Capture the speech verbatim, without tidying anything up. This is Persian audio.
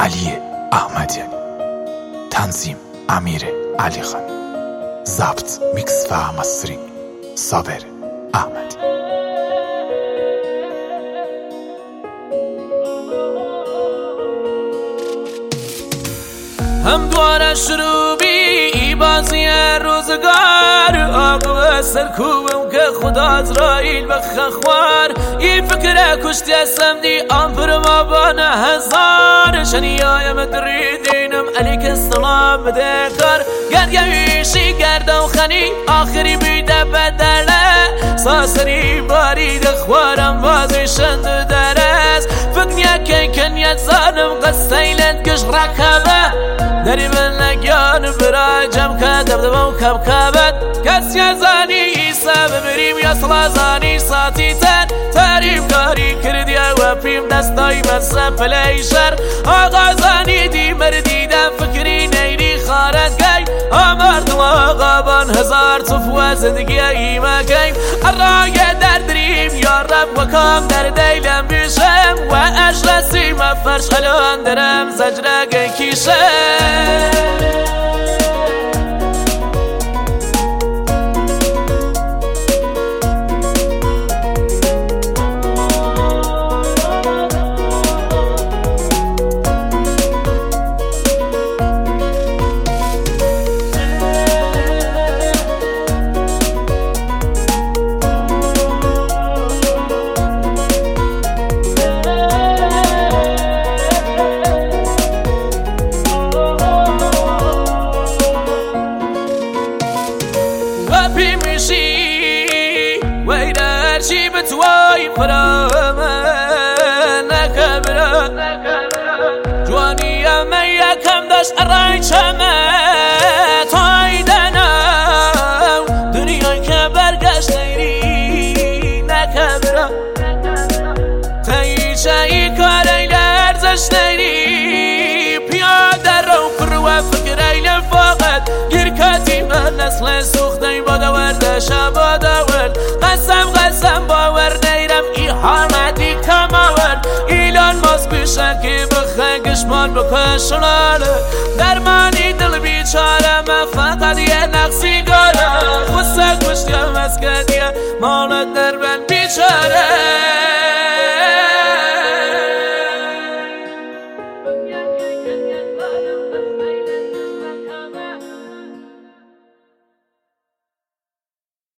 علی احمدیانی، تنظیم امیر علی خان، ضبط میکس و مسترینگ صابر احمدی. هم دواره شروع بی بازی روزگار، آقا سرکوبم که خدا ازرائیل بخخوار. این فکر کشتی اسم دی آمپر ما بانه هزار، شنیایم دریدینم علیک السلام بده کار. گرگویشی گرده و خنی آخری بیده بدله، ساسری بارید خوارم بازی شند درست. فکر که کنیت زانم قصیلت کش رکبه، دری من نگیان برای جمع که دبدبا و کبکبت. کسی ازانی ایسا ببریم یا سلازانی ساتی تن، تعریف کاری کردی و پیم دستای بسه پلیشر. آغازانی دی مردیدم فکری نیری خارد گی، آمردم آقا بان هزار صفوه زندگی ایمه گیم. الرای در دریم یا رب و کام در دیلم بیشم، و اجلسی مفرش الان درم زجره گی کیشم. ويرشي بتواي فرامه نكبره جواني يا ميا كم داش الراي شمه تايدنا دنيا كبرقش نيري نكبره تايشاي كاري لارزش نيري بيادر رو فروا فكري لفاقت گركاتي من نسل سوختي بادا ورده شبادا ورد. قسم قسم باور نیرم ای حامدی کماور، ایلان ماز بیشه که بخه گشمان بکشناله. درمانی دل بیچاره من فقط یه نقصی گاره، خسته کشتیم از کدیه مالت در بند بیچاره.